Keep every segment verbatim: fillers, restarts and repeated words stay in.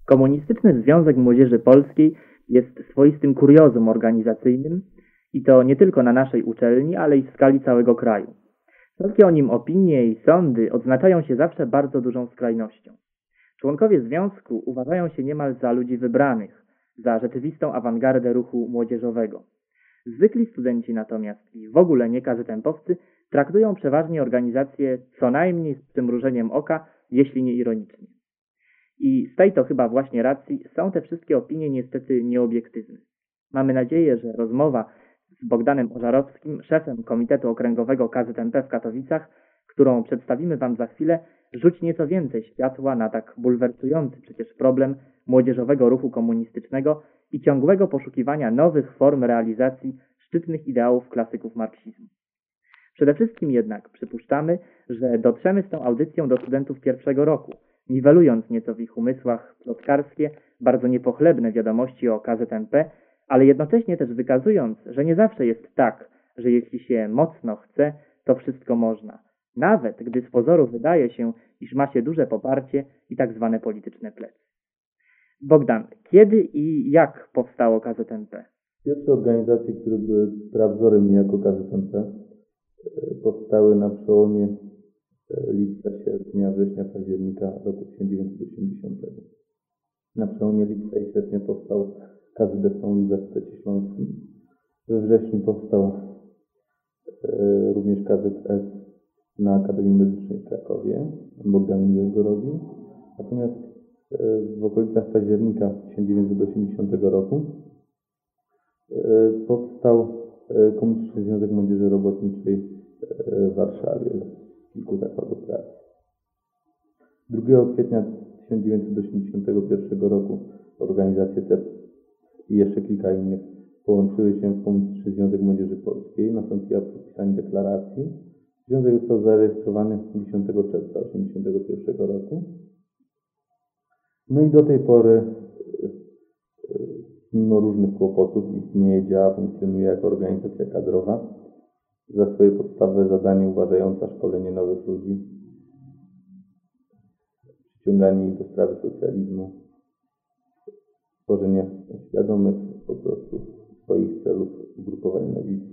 Komunistyczny Związek Młodzieży Polskiej jest swoistym kuriozum organizacyjnym i to nie tylko na naszej uczelni, ale i w skali całego kraju. Wszelkie o nim opinie i sądy odznaczają się zawsze bardzo dużą skrajnością. Członkowie związku uważają się niemal za ludzi wybranych, za rzeczywistą awangardę ruchu młodzieżowego. Zwykli studenci natomiast i w ogóle nie kazetempowcy traktują przeważnie organizację co najmniej z przymrużeniem oka, jeśli nie ironicznie. I z tej to chyba właśnie racji są te wszystkie opinie niestety nieobiektywne. Mamy nadzieję, że rozmowa z Bogdanem Ożarowskim, szefem Komitetu Okręgowego K Z M P w Katowicach, którą przedstawimy Wam za chwilę, rzuci nieco więcej światła na tak bulwersujący przecież problem młodzieżowego ruchu komunistycznego i ciągłego poszukiwania nowych form realizacji szczytnych ideałów klasyków marksizmu. Przede wszystkim jednak przypuszczamy, że dotrzemy z tą audycją do studentów pierwszego roku, niwelując nieco w ich umysłach plotkarskie, bardzo niepochlebne wiadomości o K Z M P, ale jednocześnie też wykazując, że nie zawsze jest tak, że jeśli się mocno chce, to wszystko można. Nawet gdy z pozoru wydaje się, iż ma się duże poparcie i tak zwane polityczne plecy. Bogdan, kiedy i jak powstało K Z M P? Pierwsze organizacje, które były prawzorem niejako K Z M P, powstały na przełomie lipca, sierpnia, września, października roku tysiąc dziewięćset osiemdziesiątego. Na przełomie lipca i sierpnia powstał K Z S na Uniwersytecie Śląskim. We wrześniu powstał e, również K Z S na Akademii Medycznej w Krakowie. Bogdan Miłek go robił. Natomiast e, w okolicach października tysiąc dziewięćset osiemdziesiątego roku e, powstał e, Komunistyczny Związek Młodzieży Robotniczej w Warszawie z kilku zakładów pracy. drugiego kwietnia tysiąc dziewięćset osiemdziesiątego pierwszego roku organizacje te i jeszcze kilka innych połączyły się w Komunistyczny Związek Młodzieży Polskiej. Nastąpiło podpisanie deklaracji. Związek został zarejestrowany dziesiątego czerwca tysiąc dziewięćset osiemdziesiątego pierwszego roku. No i do tej pory, mimo różnych kłopotów, istnieje, działa, funkcjonuje jako organizacja kadrowa. Za swoje podstawowe zadanie uważająca szkolenie nowych ludzi, przyciąganie ich do sprawy socjalizmu, tworzenie świadomych po prostu swoich celów ugrupowań na widz.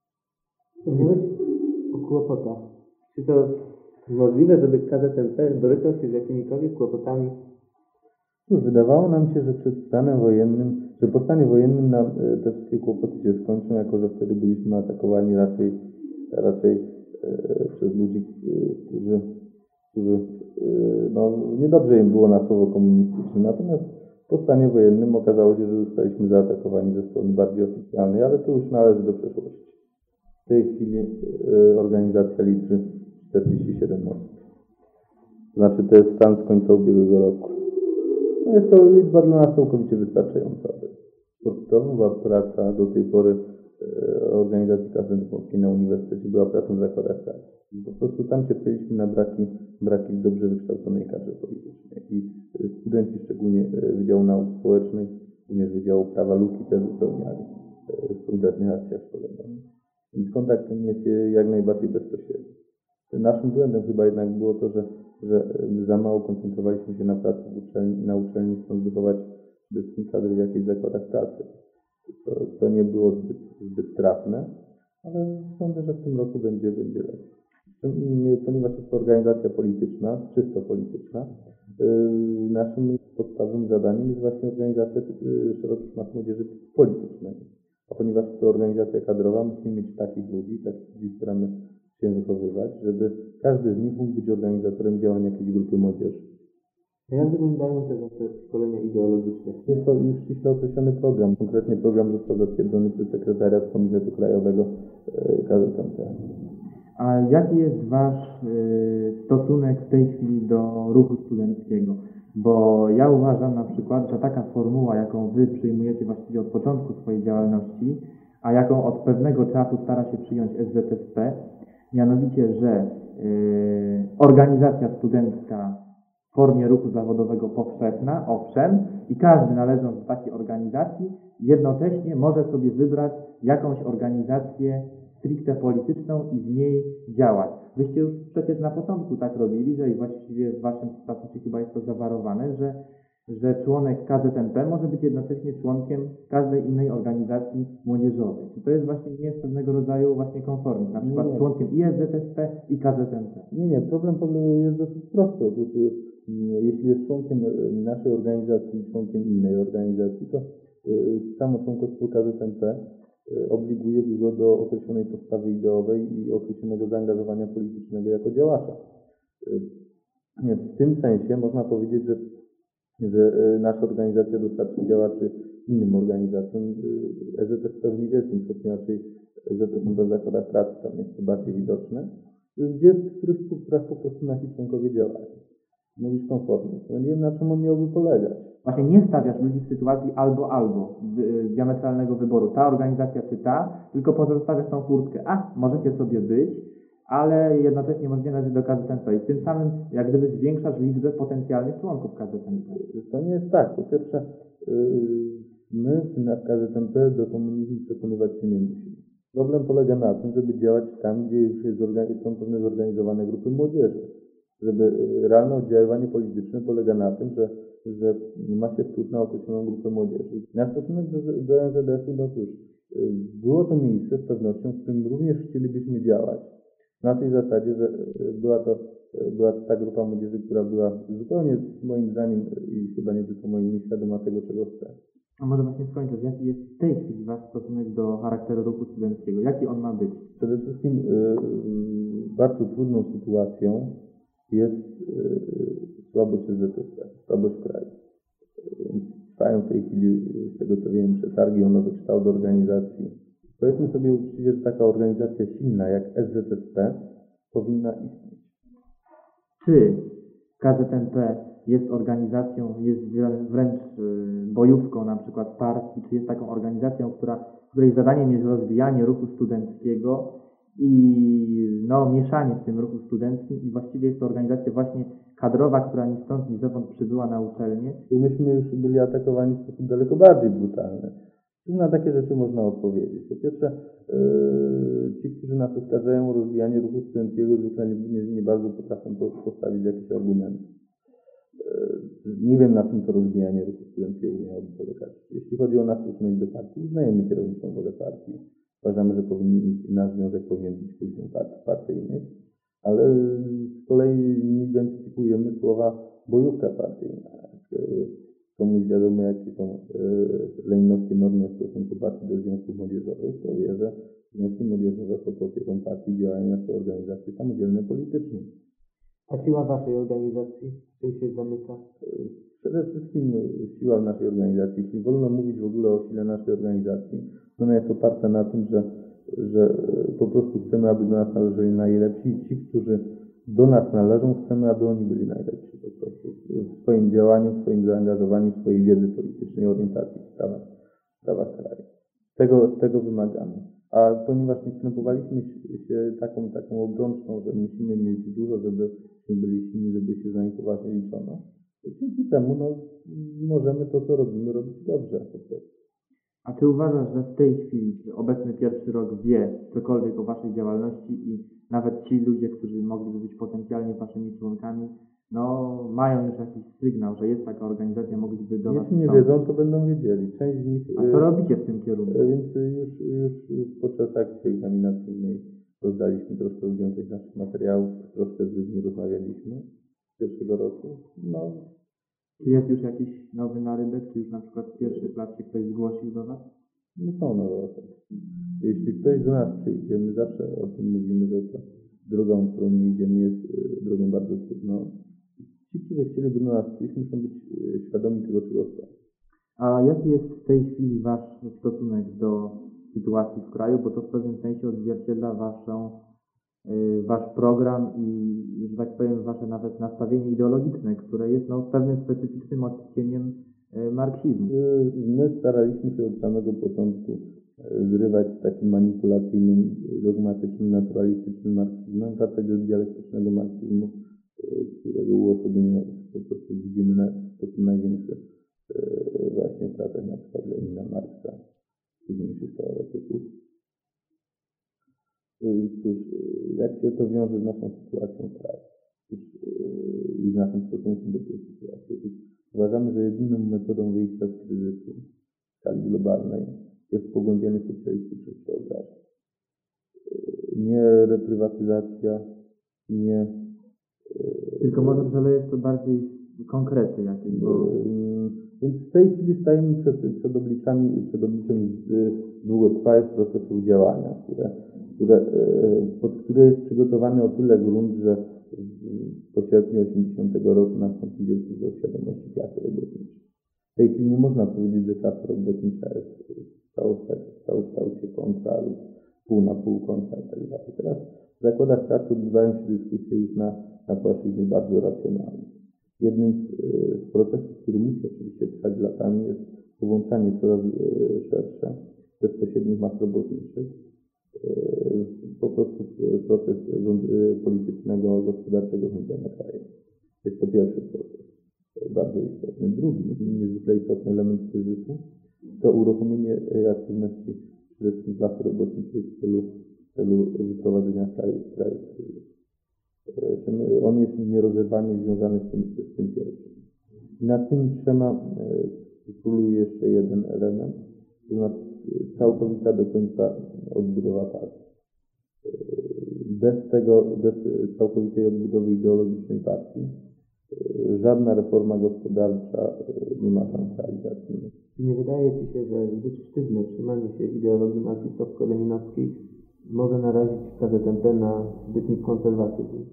Mówiłeś o kłopotach. Czy to możliwe, żeby K Z M P borykał się z jakimikolwiek kłopotami? Cóż, wydawało nam się, że przed stanem wojennym, że po stanie wojennym nam te wszystkie kłopoty się skończą, jako że wtedy byliśmy atakowani raczej, raczej e, przez ludzi, którzy, którzy e, no, niedobrze im było na słowo komunistyczne. Natomiast po stanie wojennym okazało się, że zostaliśmy zaatakowani ze strony bardziej oficjalnej, ale to już należy do przeszłości. W tej chwili e, organizacja liczy czterdzieści siedem osób. Znaczy to jest stan z końca ubiegłego roku. No jest to liczba dla nas całkowicie wystarczająca. Podstawowa praca do tej pory e, organizacji K Z M P na Uniwersytecie była pracą w zakładach pracy. Po prostu tam cierpieliśmy na braki, braki w dobrze wykształconej kadrze politycznej. I studenci, szczególnie Wydziału Nauk Społecznych, również Wydziału Prawa, luki te wypełniali w konkretnych akcjach szkoleniowych. Więc kontakt ten jest jak najbardziej bezpośredni. Naszym błędem chyba jednak było to, że, że za mało koncentrowaliśmy się na pracy w uczelni, na uczelni, chcąc wychować przede wszystkim kadry w jakichś zakładach pracy. To, to nie było zbyt, zbyt trafne, ale sądzę, że w tym roku będzie, będzie lepiej. Ponieważ jest to organizacja polityczna, czysto polityczna, naszym podstawowym zadaniem jest właśnie organizacja szerokich mas młodzieży politycznej. A ponieważ to organizacja kadrowa, musimy mieć takich ludzi, takich ludzi staramy się wychowywać, żeby każdy z nich mógł być organizatorem działań jakiejś grupy młodzieży. A jak wyglądają te wasze szkolenia ideologiczne? Jest to już ściśle określony program. Konkretnie program został zatwierdzony przez sekretariat Komitetu Krajowego K Z M P. A jaki jest Wasz y, stosunek w tej chwili do ruchu studenckiego? Bo ja uważam na przykład, że taka formuła, jaką Wy przyjmujecie właściwie od początku swojej działalności, a jaką od pewnego czasu stara się przyjąć S Z S P, mianowicie, że y, organizacja studencka w formie ruchu zawodowego powszechna, owszem, i każdy należąc do takiej organizacji jednocześnie może sobie wybrać jakąś organizację stricte polityczną i w niej działać. Wyście już przecież na początku tak robili, że i właściwie w Waszym statucie chyba jest to zawarowane, że że członek K Z N P może być jednocześnie członkiem każdej innej organizacji młodzieżowej. Czy to jest właśnie nie jest pewnego rodzaju właśnie konformizm, na przykład Nie. członkiem i S Z S P i K Z N P? Nie, nie, problem jest dosyć prosty. Otóż y, jeśli jest członkiem y, naszej organizacji i członkiem innej organizacji, to y, samo członkostwo K Z N P y, obliguje go do określonej postawy ideowej i określonego zaangażowania politycznego jako działacza. Y, nie, w tym sensie można powiedzieć, że, że y, nasza organizacja dostarczy działaczy innym organizacjom. Y, S Z S P w niewielkim stopniu, raczej S Z S P w zakładach pracy, tam jest to bardziej widoczne, gdzie w których strukturach po prostu nasi członkowie działają. Mówisz komfortnie. No nie wiem, na czym on miałby polegać. Właśnie nie stawiasz ludzi w sytuacji albo-albo, z diametralnego wyboru, ta organizacja czy ta, tylko pozostawiasz tą furtkę. A, możecie sobie być, ale jednocześnie możecie należeć do K Z N P i tym samym jak gdyby zwiększasz liczbę potencjalnych członków K Z N P. To nie jest tak. Po pierwsze, my na K Z N P do komunizmu przekonywać się nie musimy. Problem polega na tym, żeby działać tam, gdzie już jest są pewne zorganizowane grupy młodzieży. Żeby realne oddziaływanie polityczne polega na tym, że, że ma się wpływ na określoną grupę młodzieży. Na stosunek do, do N Z S u, no cóż, było to miejsce z pewnością, w którym również chcielibyśmy działać. Na tej zasadzie, że była to, była to ta grupa młodzieży, która była zupełnie moim zdaniem i chyba nie tylko moim nieświadoma tego, czego chce. A może właśnie skończyć, jaki jest w tej chwili wasz stosunek do charakteru ruchu studenckiego? Jaki on ma być? Przede wszystkim yy, bardzo trudną sytuacją jest yy, słabość S Z S P, słabość kraju. Yy, trwają w tej chwili, z tego co wiem, przetargi o nowy kształt organizacji. Powiedzmy sobie uczciwie, że taka organizacja silna jak S Z S P powinna istnieć. Czy K Z N P jest organizacją, jest wręcz bojówką na przykład partii, czy jest taką organizacją, która, której zadaniem jest rozwijanie ruchu studenckiego i no, mieszanie w tym ruchu studenckim i właściwie jest to organizacja właśnie kadrowa, która ni stąd ni zowąd przybyła na uczelnię. Myśmy już byli atakowani w sposób daleko bardziej brutalny. Na takie rzeczy można odpowiedzieć. Po pierwsze, yy, ci, którzy nas oskarżają o rozwijanie ruchu studenckiego, zwykle nie, nie, nie bardzo potrafią postawić jakichś argumentów. Yy, nie wiem, na czym to rozwijanie ruchu studenckiego miałoby polegać. Jeśli chodzi o nasz stosunek do partii, uznajemy kierowniczą wolę partii. Uważamy, że powinni, nasz związek powinien być później partii partyjnych, ale z kolei nie identyfikujemy słowa bojówka partyjna. Komuś wiadomo, jakie są e, leninowskie normy w stosunku partii do związków młodzieżowych, to wie, że związki młodzieżowe pod opieką partii działają jako organizacje samodzielne politycznie. A siła waszej organizacji czym się zamyka? Przede wszystkim siła naszej organizacji, jeśli wolno mówić w ogóle o sile naszej organizacji, to ona jest oparta na tym, że, że po prostu chcemy, aby do nas należeli najlepsi i ci, którzy do nas należą, chcemy, aby oni byli najlepsi po prostu w swoim działaniu, w swoim zaangażowaniu, w swojej wiedzy politycznej, orientacji w sprawach, w sprawach kraju. Tego, tego wymagamy. A ponieważ nie wstępowaliśmy się taką, taką obrączką, że musimy mieć dużo, żeby byli silni, żeby się za nich poważnie liczono, to dzięki temu no, możemy to, co robimy, robić dobrze po prostu. A czy uważasz, że w tej chwili obecny pierwszy rok wie cokolwiek o waszej działalności i nawet ci ludzie, którzy mogliby być potencjalnie waszymi członkami, no mają już jakiś sygnał, że jest taka organizacja, mogliby do was Jeśli nie wstąpić? wiedzą, to będą wiedzieli. Część z nich... A co robicie w tym kierunku? Więc już, już, już podczas akcji egzaminacyjnej rozdaliśmy troszkę ludziom tych naszych materiałów, troszkę z ludźmi rozmawialiśmy z pierwszego roku. No, Czy jest już jakiś nowy narybek, czy już na przykład w pierwszych lat się ktoś zgłosił do was? nie są nowe osoby. Jeśli ktoś do nas przyjdzie, my zawsze o tym mówimy, że to drogą, którą my idziemy, jest y, drogą bardzo trudną. Ci, którzy chcieliby do nas przyjść, muszą być y, świadomi tego, czego chcą. A jaki jest w tej chwili wasz stosunek do sytuacji w kraju, bo to w pewnym sensie odzwierciedla waszą, y, wasz program i, że tak powiem, wasze nawet nastawienie ideologiczne, które jest no, pewnym specyficznym odcieniem y, marksizmu. Y, My staraliśmy się od samego początku y, zrywać z takim manipulacyjnym, dogmatycznym, naturalistycznym marksizmem, wracać do dialektycznego marksizmu, y, którego uosobienie po prostu widzimy na, w sposób największy y, właśnie w pracach na przykład Lenina, Marksa, późniejszych teoretyków. Y, Cóż, y, jak się to wiąże z naszą sytuacją w kraju? Cóż, y, i z naszym stosunkiem do tej sytuacji? Cóż, Uważamy, że jedyną metodą wyjścia z kryzysu w skali globalnej jest pogłębianie socjalistycznych przeobrażeń. Nie reprywatyzacja, nie... Tylko może przelejesz to bardziej konkrety jakieś, bo... Więc w tej chwili stajemy przed, przed obliczami, przed obliczem długotrwałych procesów działania, które, które, pod które jest przygotowany o tyle grunt, że po sierpniu osiemdziesiątego roku nastąpi wielki wzrost świadomości klasy robotniczej. W tej chwili nie można powiedzieć, że klasa robotnicza jest w całokształcie kontra lub pół na pół kontra i tak dalej. Teraz w zakładach pracy odbywają się dyskusje już na, na płaszczyźnie bardzo racjonalnej. Jednym z, z procesów, który musi oczywiście trwać latami, jest połączanie coraz szersze bezpośrednich mas robotniczych. Po prostu proces rząd, politycznego, gospodarczego rządzenia krajem. Jest to pierwszy proces, bardzo istotny. Drugi, niezwykle istotny element kryzysu, to uruchomienie aktywności przede wszystkim klasy robotniczej w celu, w celu wyprowadzenia kraju z kraju z kryzysu. On jest nierozerwalnie związany z tym, z tym pierwszym. I nad tymi trzema króluje jeszcze jeden element, to znaczy całkowita do końca odbudowa partii. Bez tego, bez całkowitej odbudowy ideologicznej partii, żadna reforma gospodarcza nie ma szans realizacji. Nie wydaje Ci się, że zbyt sztywne trzymanie się ideologii marksistowsko-leninowskiej może narazić K Z M P na zbytni konserwatyzm?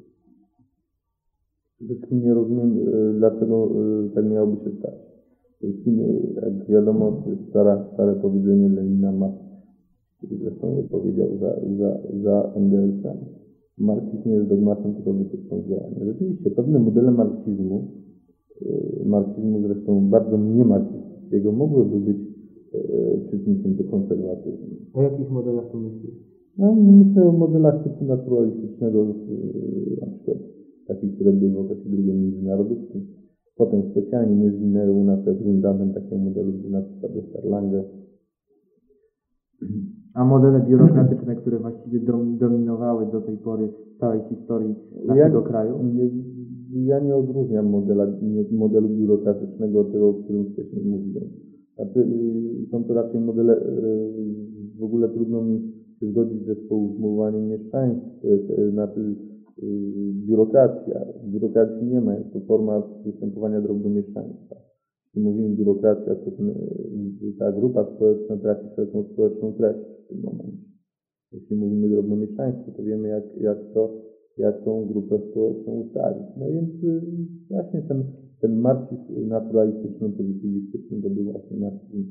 Przede wszystkim nie rozumiem, dlaczego tak miałoby się stać. Przede wszystkim, jak wiadomo, stara, stare powiedzenie Lenina ma, który zresztą je powiedział za, za, za Engelsem. Marksizm nie jest dogmatem, tylko wytyczną działania. Rzeczywiście, pewne modele marksizmu, marksizmu zresztą bardzo niemarksistowskiego, mogłyby być przyczynkiem do konserwatyzmu. O jakich modelach tu myślisz? No, myślę o modelach typu naturalistycznego, na przykład takich, które były w okresie drugiej międzynarodówki. Potem specjalnie nie zwinęły u nas reprezentantem takiego modelu, był na przykład Oskar Lange. A modele biurokratyczne, które właściwie dominowały do tej pory w całej historii naszego ja, kraju? Nie, ja nie odróżniam modela, modelu biurokratycznego od tego, o którym wcześniej mówiłem. Znaczy, są to raczej modele, w ogóle trudno mi się zgodzić ze sformułowaniem mieszczaństw, znaczy biurokracja. Biurokracji nie ma, jest to forma występowania drobnomieszczaństwa. Jeśli mówimy biurokracja, to ten, ta grupa społeczna traci wszelką społeczną treść w tym momencie. Jeśli mówimy drobnomieszczaństwo, to wiemy jak, jak, to, jak tą grupę społeczną ustalić. No więc właśnie ten, ten marksizm naturalistyczno-pozytywistyczny to był właśnie marksizm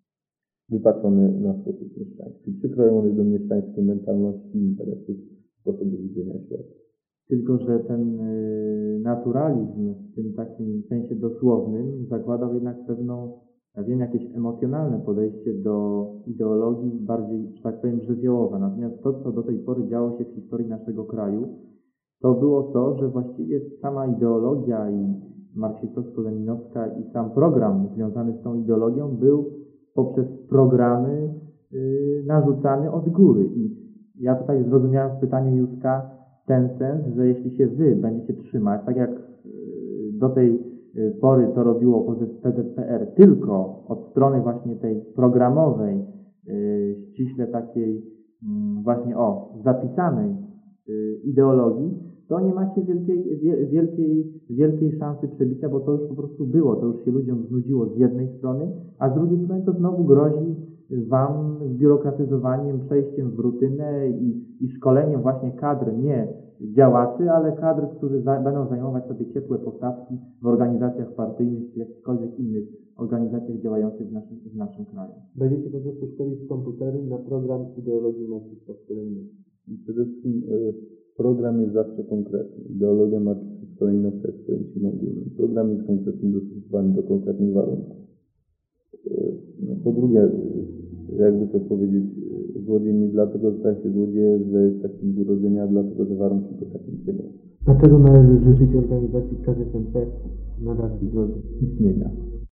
wypaczony na sposób mieszczański, przykrojony do mieszczańskiej mentalności i interesów sposobu widzenia świata. Tylko że ten naturalizm w tym takim sensie dosłownym zakładał jednak pewną, ja wiem, jakieś emocjonalne podejście do ideologii bardziej, że tak powiem, żywiołowe. Natomiast to, co do tej pory działo się w historii naszego kraju, to było to, że właściwie sama ideologia i marksistowsko-leninowska i sam program związany z tą ideologią był poprzez programy yy, narzucany od góry. I ja tutaj zrozumiałem w pytaniu Józka ten sens, że jeśli się wy będziecie trzymać, tak jak do tej pory to robiło P Z P R, tylko od strony właśnie tej programowej, ściśle takiej właśnie o zapisanej ideologii, to nie macie wielkiej, wielkiej, wielkiej szansy przebicia, bo to już po prostu było, to już się ludziom znudziło z jednej strony, a z drugiej strony to znowu grozi wam zbiurokratyzowaniem, przejściem w rutynę i, i szkoleniem właśnie kadr, nie działaczy, ale kadr, którzy za, będą zajmować sobie ciepłe postawki w organizacjach partyjnych czy jakichkolwiek innych organizacjach działających w naszym, w naszym kraju. Będziecie po prostu szkolić komputery na program ideologii marksistowsko-leninowskiej. Przede wszystkim y, program jest zawsze konkretny. Ideologia marksistowsko-leninowska jest pojęciem ogólnym. Program jest konkretny, dostosowany do konkretnych warunków. Y, po drugie, jakby to powiedzieć, złodziej nie dlatego staje się złodziejem, że jest takim urodzenia, dlatego że warunki go takim czynią. Dlaczego należy życzyć organizacji K Z M P na dalszej drodze istnienia?